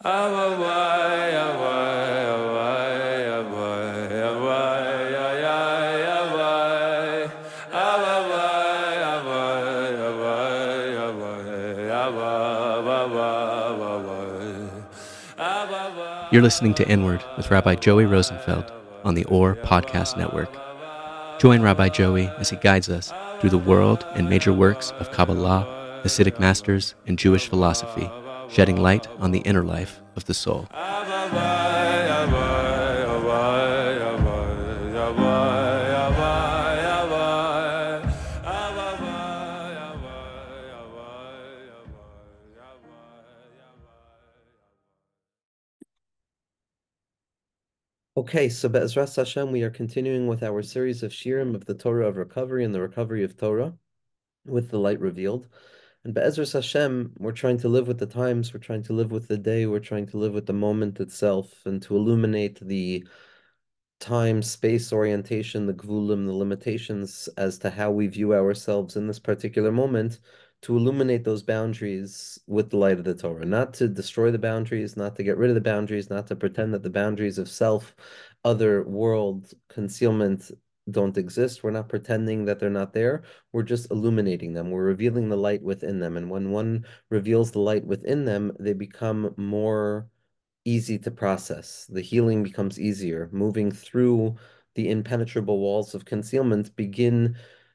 You're listening to Inward with Rabbi Joey Rosenfeld on the OR Podcast Network. Join Rabbi Joey as he guides us through the world and major works of Kabbalah, Hasidic masters, and Jewish philosophy, shedding light on the inner life of the soul. Okay, so Be'ezras Hashem, we are continuing with our series of Shirim of the Torah of Recovery and the Recovery of Torah with the light revealed. And Be'ezras Hashem, we're trying to live with the times, we're trying to live with the day, we're trying to live with the moment itself and to illuminate the time, space orientation, the gvulim, the limitations as to how we view ourselves in this particular moment, to illuminate those boundaries with the light of the Torah, not to destroy the boundaries, not to get rid of the boundaries, not to pretend that the boundaries of self, other world, concealment don't exist. We're not pretending that they're not there. We're just illuminating them. We're revealing the light within them. And when one reveals the light within them, they become more easy to process. The healing becomes easier. Moving through the impenetrable walls of concealment begin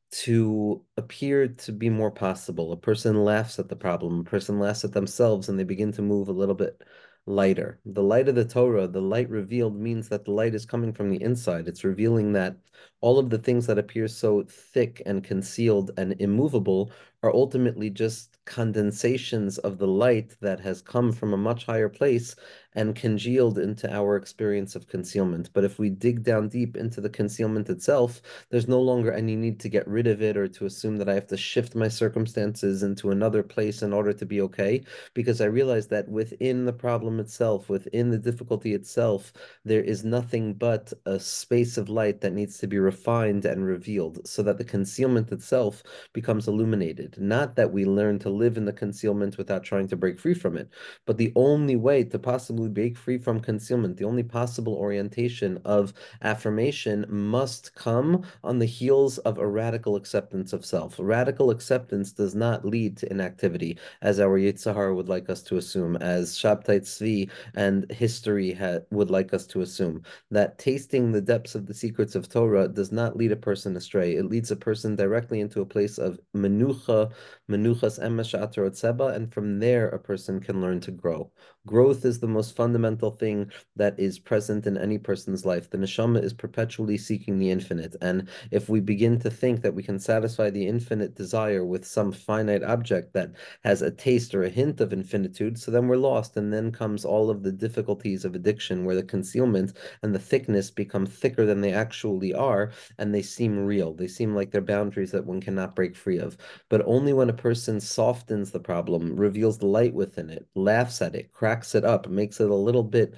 to appear to be more possible. A person laughs at the problem, a person laughs at themselves, and they begin to move a little bit lighter. The light of the Torah, the light revealed, means that the light is coming from the inside. It's revealing that all of the things that appear so thick and concealed and immovable are ultimately just condensations of the light that has come from a much higher place and congealed into our experience of concealment. But if we dig down deep into the concealment itself, there's no longer any need to get rid of it or to assume that I have to shift my circumstances into another place in order to be okay, because I realize that within the problem itself, within the difficulty itself, there is nothing but a space of light that needs to be refined and revealed so that the concealment itself becomes illuminated. Not that we learn to live in the concealment without trying to break free from it, but the only way to possibly break free from concealment, the only possible orientation of affirmation must come on the heels of a radical acceptance of self. Radical acceptance does not lead to inactivity, as our Yetzer Hara would like us to assume, as Shabtai Tzvi and history would like us to assume. That tasting the depths of the secrets of Torah does not lead a person astray. It leads a person directly into a place of menucha, menuchas emes she'atorot seba, and from there a person can learn to grow. Growth is the most fundamental thing that is present in any person's life. The neshama is perpetually seeking the infinite, and if we begin to think that we can satisfy the infinite desire with some finite object that has a taste or a hint of infinitude, so then we're lost, and then comes all of the difficulties of addiction, where the concealment and the thickness become thicker than they actually are, and they seem real. They seem like they're boundaries that one cannot break free of. But only when a person softens the problem, reveals the light within it, laughs at it, cracks it up, makes it a little bit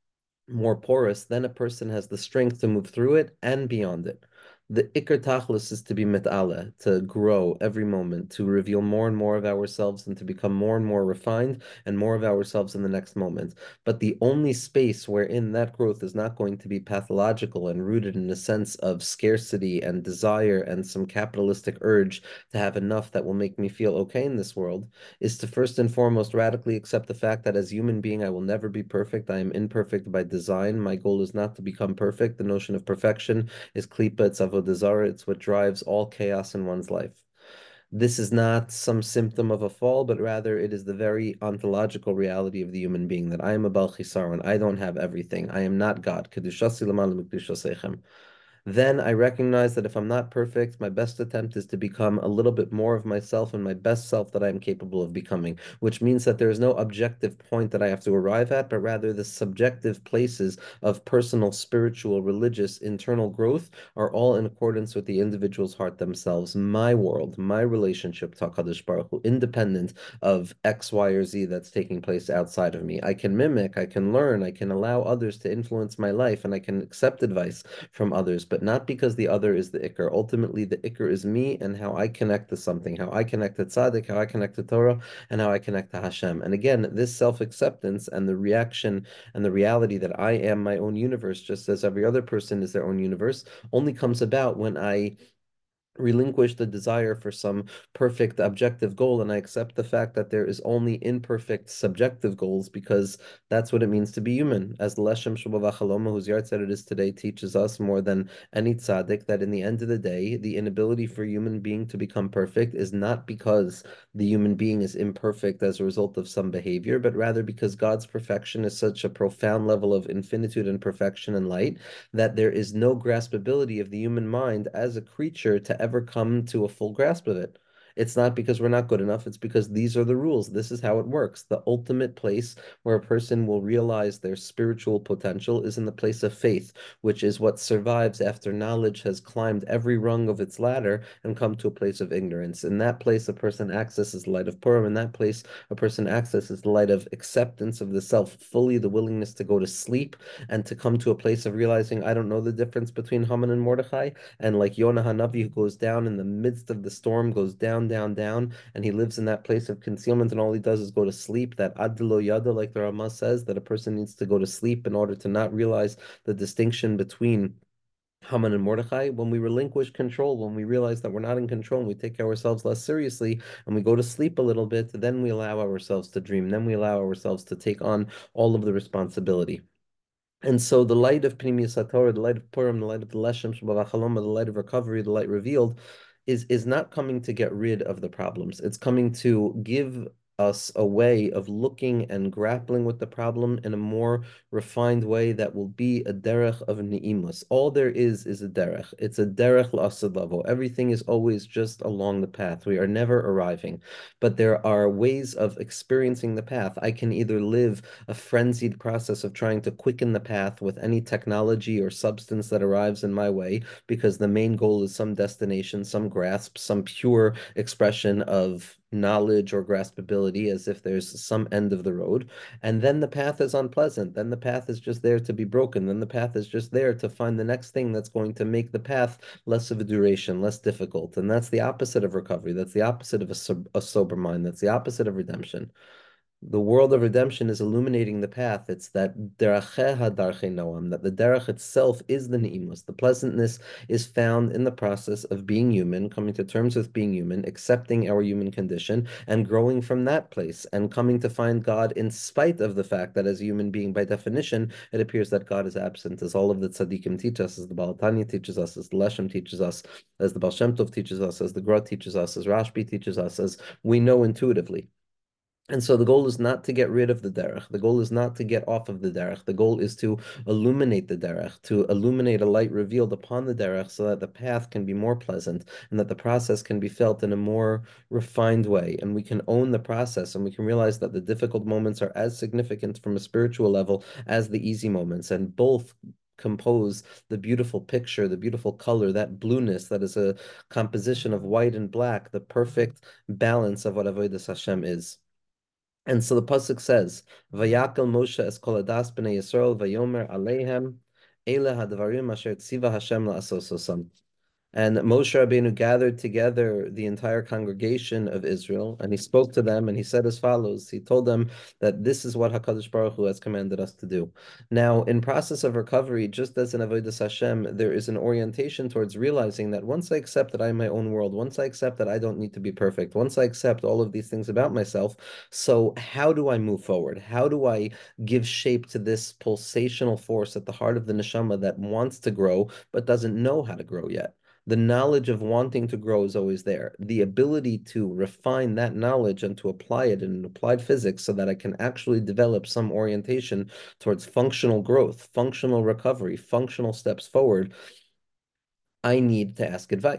more porous, then a person has the strength to move through it and beyond it. The Iker Tachlis is to be mit'ala, to grow every moment, to reveal more and more of ourselves and to become more and more refined and more of ourselves in the next moment. But the only space wherein that growth is not going to be pathological and rooted in a sense of scarcity and desire and some capitalistic urge to have enough that will make me feel okay in this world is to first and foremost radically accept the fact that as a human being, I will never be perfect. I am imperfect by design. My goal is not to become perfect. The notion of perfection is klipa, it's avodah zarah. It's what drives all chaos in one's life. This is not some symptom of a fall, but rather it is the very ontological reality of the human being, that I am a bal chisaron. I don't have everything. I am not God. Kedushasi l'maala mikdushaseichem. Then I recognize that if I'm not perfect, my best attempt is to become a little bit more of myself and my best self that I am capable of becoming, which means that there is no objective point that I have to arrive at, but rather the subjective places of personal, spiritual, religious, internal growth are all in accordance with the individual's heart themselves. My world, my relationship to HaKadosh Baruch Hu, independent of X, Y, or Z that's taking place outside of me. I can mimic, I can learn, I can allow others to influence my life, and I can accept advice from others. but not because the other is the ikr. Ultimately, the ikr is me and how I connect to something, how I connect to tzaddik, how I connect to Torah, and how I connect to Hashem. And again, this self-acceptance and the reaction and the reality that I am my own universe, just as every other person is their own universe, only comes about when I relinquish the desire for some perfect objective goal, and I accept the fact that there is only imperfect subjective goals, because that's what it means to be human. As the Leshem Shabbat Chaloma, whose yahrzeit it is today, teaches us more than any tzaddik, that in the end of the day, the inability for a human being to become perfect is not because the human being is imperfect as a result of some behavior, but rather because God's perfection is such a profound level of infinitude and perfection and light that there is no graspability of the human mind as a creature to ever come to a full grasp of it. It's not because we're not good enough, it's because these are the rules. This is how it works. The ultimate place where a person will realize their spiritual potential is in the place of faith, which is what survives after knowledge has climbed every rung of its ladder and come to a place of ignorance. In that place, a person accesses the light of Purim. In that place, a person accesses the light of acceptance of the self fully, the willingness to go to sleep and to come to a place of realizing I don't know the difference between Haman and Mordechai. And like Yonah Hanavi, who goes down in the midst of the storm, goes down, down, down, and he lives in that place of concealment, and all he does is go to sleep. That Adlo Yada, like the Ramah says, that a person needs to go to sleep in order to not realize the distinction between Haman and Mordechai. When we relinquish control, when we realize that we're not in control and we take ourselves less seriously and we go to sleep a little bit, then we allow ourselves to dream. Then we allow ourselves to take on all of the responsibility. And so the light of Pnimius HaTorah, the light of Purim, the light of the Leshem Shabbat Chaloma, the light of recovery, the light revealed, is not coming to get rid of the problems. It's coming to give us a way of looking and grappling with the problem in a more refined way that will be a derech of ni'imus. All there is a derech. It's a derech la'asadavo. Everything is always just along the path. We are never arriving. But there are ways of experiencing the path. I can either live a frenzied process of trying to quicken the path with any technology or substance that arrives in my way, because the main goal is some destination, some grasp, some pure expression of knowledge or graspability, as if there's some end of the road. And then the path is unpleasant. Then the path is just there to be broken. Then the path is just there to find the next thing that's going to make the path less of a duration, less difficult. And that's the opposite of recovery. That's the opposite of a sober mind. That's the opposite of redemption. The world of redemption is illuminating the path. It's that deracheha darchei noam, that the derech itself is the ni'imus. The pleasantness is found in the process of being human, coming to terms with being human, accepting our human condition, and growing from that place, and coming to find God in spite of the fact that as a human being, by definition, it appears that God is absent, as all of the tzaddikim teach us, as the Baal Tanya teaches us, as the Leshem teaches us, as the Baal Shem Tov teaches us, as the Gra teaches us, as Rashbi teaches us, as we know intuitively. And so the goal is not to get rid of the derech. The goal is not to get off of the derech. The goal is to illuminate the derech, to illuminate a light revealed upon the derech so that the path can be more pleasant and that the process can be felt in a more refined way. And we can own the process, and we can realize that the difficult moments are as significant from a spiritual level as the easy moments. And both compose the beautiful picture, the beautiful color, that blueness that is a composition of white and black, the perfect balance of what Avodas Hashem is. And so the pasuk says, "Vayakal Moshe es kol hadas b'nei Yisrael vayomer aleihem ele hadvarim asher tziva Hashem la'asososam." And Moshe Rabbeinu gathered together the entire congregation of Israel, and he spoke to them, and he said as follows. He told them that this is what HaKadosh Baruch Hu has commanded us to do. Now, in process of recovery, just as in Avodas Hashem, there is an orientation towards realizing that once I accept that I'm my own world, once I accept that I don't need to be perfect, once I accept all of these things about myself, so how do I move forward? How do I give shape to this pulsational force at the heart of the neshama that wants to grow, but doesn't know how to grow yet? The knowledge of wanting to grow is always there. The ability to refine that knowledge and to apply it in applied physics so that I can actually develop some orientation towards functional growth, functional recovery, functional steps forward, I need to ask advice.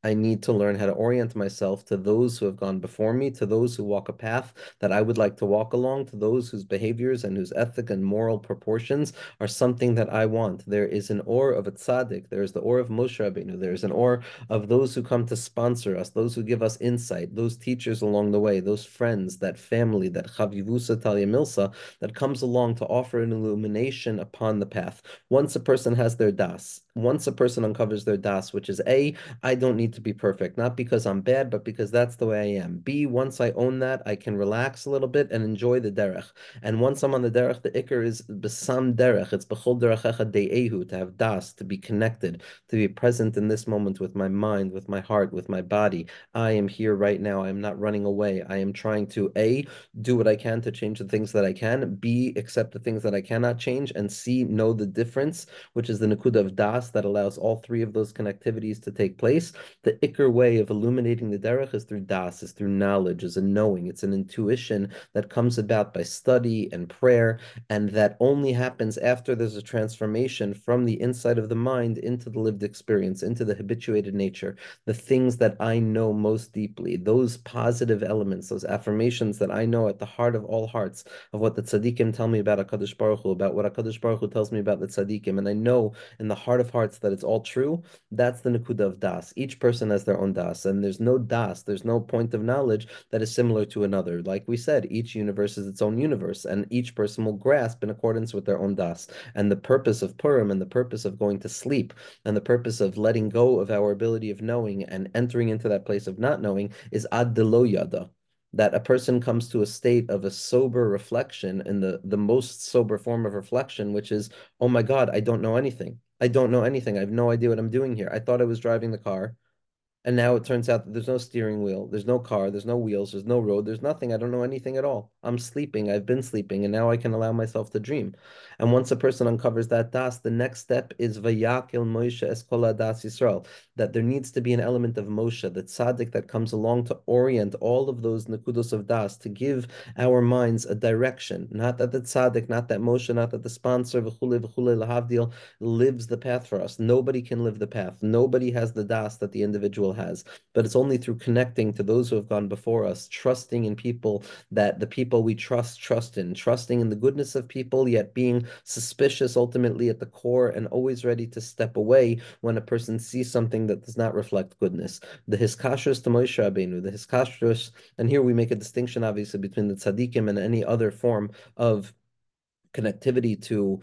I need to learn how to orient myself to those who have gone before me, to those who walk a path that I would like to walk along, to those whose behaviors and whose ethic and moral proportions are something that I want. There is an or of a tzaddik. There is the or of Moshe Rabbeinu. There is an or of those who come to sponsor us, those who give us insight, those teachers along the way, those friends, that family, that chavivusa talia milsa that comes along to offer an illumination upon the path. Once a person has their das, once a person uncovers their das, which is A, I don't need to be perfect, not because I'm bad, but because that's the way I am. B, once I own that, I can relax a little bit and enjoy the derech. And once I'm on the derech, the ikr is besam derech. It's bechol derechecha de'ehu, to have das, to be connected, to be present in this moment with my mind, with my heart, with my body. I am here right now. I am not running away. I am trying to A, do what I can to change the things that I can, B, accept the things that I cannot change, and C, know the difference, which is the nakuda of das that allows all three of those connectivities to take place. The ikr way of illuminating the derech is through das, is through knowledge, is a knowing. It's an intuition that comes about by study and prayer, and that only happens after there's a transformation from the inside of the mind into the lived experience, into the habituated nature, the things that I know most deeply, those positive elements, those affirmations that I know at the heart of all hearts of what the tzaddikim tell me about HaKadosh Baruch Hu, about what HaKadosh Baruch Hu tells me about the tzaddikim, and I know in the heart of hearts that it's all true. That's the nakuda of das. Each person has their own das, and there's no das, there's no point of knowledge that is similar to another. Like we said, each universe is its own universe, and each person will grasp in accordance with their own das. And the purpose of Purim and the purpose of going to sleep and the purpose of letting go of our ability of knowing and entering into that place of not knowing is ad delo yada, that a person comes to a state of a sober reflection in the most sober form of reflection, which is, oh my God, I don't know anything. I don't know anything. I have no idea what I'm doing here. I thought I was driving the car. And now it turns out that there's no steering wheel, there's no car, there's no wheels, there's no road, there's nothing. I don't know anything at all. I'm sleeping, I've been sleeping, and now I can allow myself to dream. And once a person uncovers that das, the next step is Vayakil Moshe Eskola Das Yisrael, that there needs to be an element of Moshe, the tzaddik that comes along to orient all of those nekudos of das, to give our minds a direction. Not that the tzaddik, not that Moshe, not that the sponsor, v'chule v'chule lahavdil, lives the path for us. Nobody can live the path. Nobody has the das that the individual has, but it's only through connecting to those who have gone before us, trusting in people that the people we trust in, trusting in the goodness of people, yet being suspicious ultimately at the core and always ready to step away when a person sees something that does not reflect goodness. The hiskashrus to Moshe Rabbeinu, the hiskashrus, and here we make a distinction obviously between the tzaddikim and any other form of connectivity to,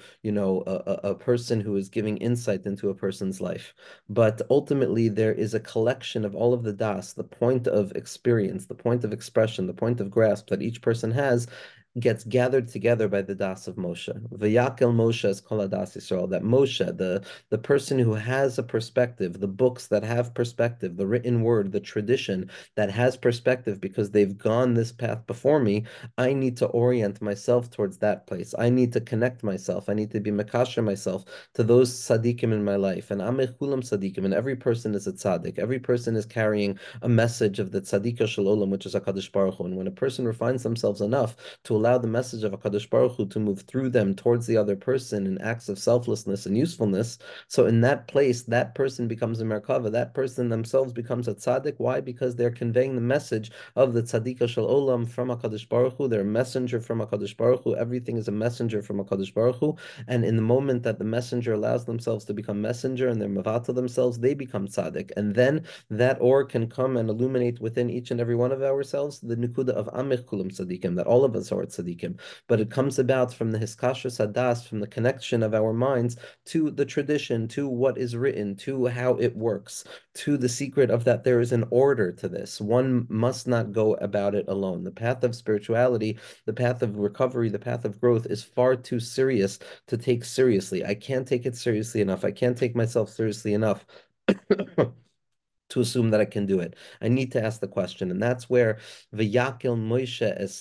a person who is giving insight into a person's life. But ultimately, there is a collection of all of the das, the point of experience, the point of expression, the point of grasp that each person has, gets gathered together by the das of Moshe. V'yakel Moshe es kol hadas Yisrael. That Moshe, the person who has a perspective, the books that have perspective, the written word, the tradition that has perspective because they've gone this path before me, I need to orient myself towards that place. I need to connect myself. I need to be makasher myself to those tzaddikim in my life. And amechulam tzaddikim, and every person is a tzaddik. Every person is carrying a message of the tzaddika shel olam, which is HaKadosh Baruch Hu. And when a person refines themselves enough to allow the message of HaKadosh Baruch Hu to move through them towards the other person in acts of selflessness and usefulness, so in that place, that person becomes a merkava. That person themselves becomes a tzaddik. Why? Because they're conveying the message of the tzaddika shel olam from HaKadosh Baruch Hu. They're a messenger from HaKadosh Baruch Hu. Everything is a messenger from HaKadosh Baruch Hu. And in the moment that the messenger allows themselves to become messenger and they're mavata themselves, they become tzaddik. And then that or can come and illuminate within each and every one of ourselves the nikuda of amich kulam tzaddikim, that all of us are tzaddikim. But it comes about from the hiskashrus hadas, from the connection of our minds to the tradition, to what is written, to how it works, to the secret of that there is an order to this. One must not go about it alone. The path of spirituality, the path of recovery, the path of growth is far too serious to take seriously. I can't take it seriously enough. I can't take myself seriously enough to assume that I can do it. I need to ask the question, and that's where V'yakil Moshe es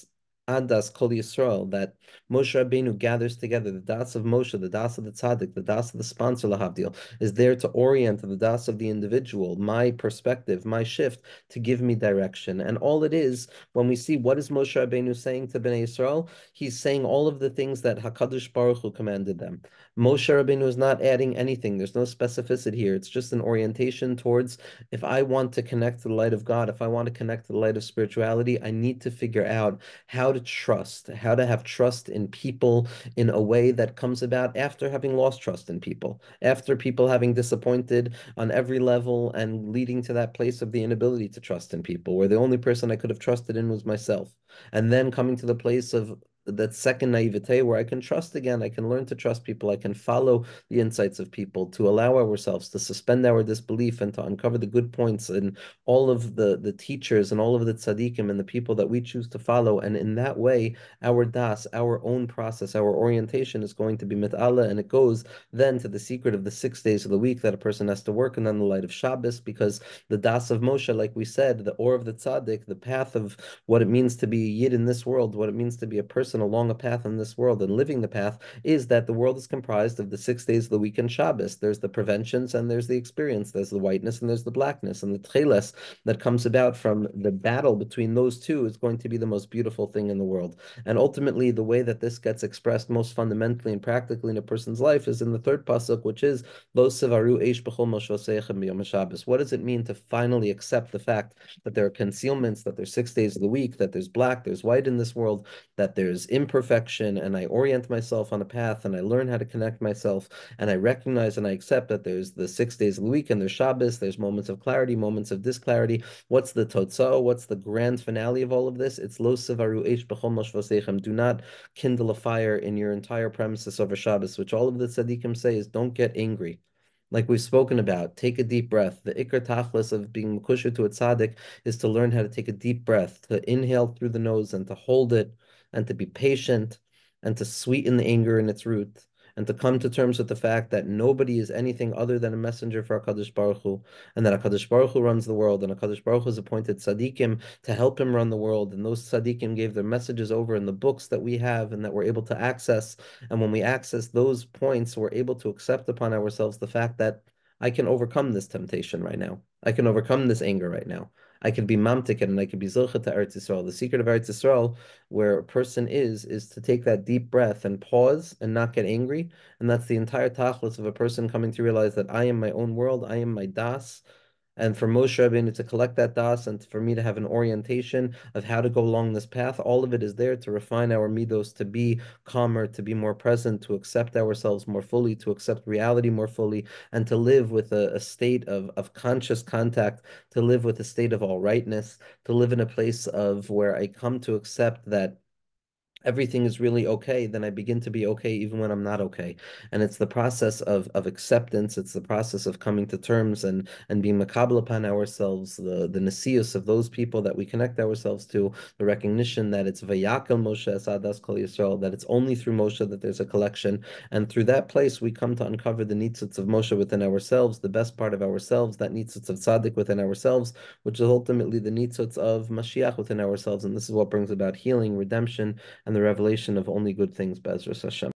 Adas Kol Yisrael, that Moshe Rabbeinu gathers together the das of Moshe, the das of the tzaddik, the das of the sponsor lahavdil, is there to orient the das of the individual, my perspective, my shift, to give me direction. And all it is, when we see what is Moshe Rabbeinu saying to Bnei Yisrael, he's saying all of the things that Hakadosh Baruch Hu commanded them. Moshe Rabbeinu is not adding anything. There's no specificity here. It's just an orientation towards, if I want to connect to the light of God, if I want to connect to the light of spirituality, I need to figure out how to trust, how to have trust in people in a way that comes about after having lost trust in people, after people having disappointed on every level and leading to that place of the inability to trust in people, where the only person I could have trusted in was myself. And then coming to the place of that second naivete where I can trust again, I can learn to trust people, I can follow the insights of people, to allow ourselves to suspend our disbelief and to uncover the good points in all of the teachers and all of the tzaddikim and the people that we choose to follow. And in that way, our das, our own process, our orientation is going to be mit'ala, and it goes then to the secret of the 6 days of the week that a person has to work, and then the light of Shabbos, because the das of Moshe, like we said, the or of the tzaddik, the path of what it means to be a yid in this world, what it means to be a person along a path in this world and living the path, is that the world is comprised of the 6 days of the week and Shabbos. There's the preventions and there's the experience. There's the whiteness and there's the blackness, and the tcheles that comes about from the battle between those two is going to be the most beautiful thing in the world. And ultimately, the way that this gets expressed most fundamentally and practically in a person's life is in the third pasuk, which is Lo Sivaru Eish B'chol Moshoseichem B'Yom HaShabbos. What does it mean to finally accept the fact that there are concealments, that there's 6 days of the week, that there's black, there's white in this world, that there's imperfection, and I orient myself on a path and I learn how to connect myself, and I recognize and I accept that there's the 6 days of the week and there's Shabbos, there's moments of clarity, moments of disclarity. What's the totzah? What's the grand finale of all of this? It's Lo Sivaru Eish B'chol Moshoseichem. Do not kindle a fire in your entire premises over Shabbos, which all of the tzaddikim say is don't get angry. Like we've spoken about, take a deep breath. The ikar tachlis of being mekusher to a tzaddik is to learn how to take a deep breath, to inhale through the nose and to hold it, and to be patient, and to sweeten the anger in its root, and to come to terms with the fact that nobody is anything other than a messenger for HaKadosh Baruch Hu, and that HaKadosh Baruch Hu runs the world, and HaKadosh Baruch Hu has appointed tzaddikim to help him run the world, and those tzaddikim gave their messages over in the books that we have and that we're able to access. And when we access those points, we're able to accept upon ourselves the fact that I can overcome this temptation right now. I can overcome this anger right now. I could be mamtik and I could be zilcha to Eretz Yisrael. The secret of Eretz Yisrael, where a person is to take that deep breath and pause and not get angry. And that's the entire tachlis of a person coming to realize that I am my own world, I am my das. And for Moshe Rabbeinu to collect that das, and for me to have an orientation of how to go along this path, all of it is there to refine our midos, to be calmer, to be more present, to accept ourselves more fully, to accept reality more fully, and to live with a state of conscious contact, to live with a state of all rightness, to live in a place of where I come to accept that everything is really okay, then I begin to be okay even when I'm not okay. And it's the process of acceptance, it's the process of coming to terms and being makabel upon ourselves, the nesius of those people that we connect ourselves to, the recognition that it's vayakel Moshe Asadas Kol Yisrael, that it's only through Moshe that there's a collection, and through that place we come to uncover the nitzuts of Moshe within ourselves, the best part of ourselves, that nitzuts of tzaddik within ourselves, which is ultimately the nitzuts of Mashiach within ourselves, and this is what brings about healing, redemption, and the revelation of only good things, Be'ezras Hashem.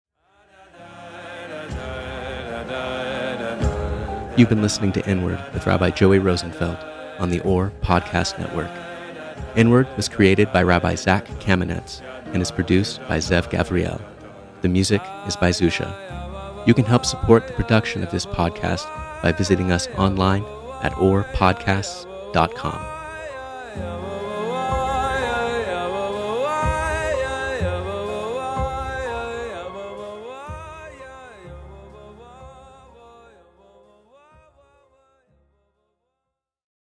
You've been listening to Inward with Rabbi Joey Rosenfeld on the OR Podcast Network. Inward was created by Rabbi Zach Kamenetz and is produced by Zev Gavriel. The music is by Zusha. You can help support the production of this podcast by visiting us online at orpodcasts.com.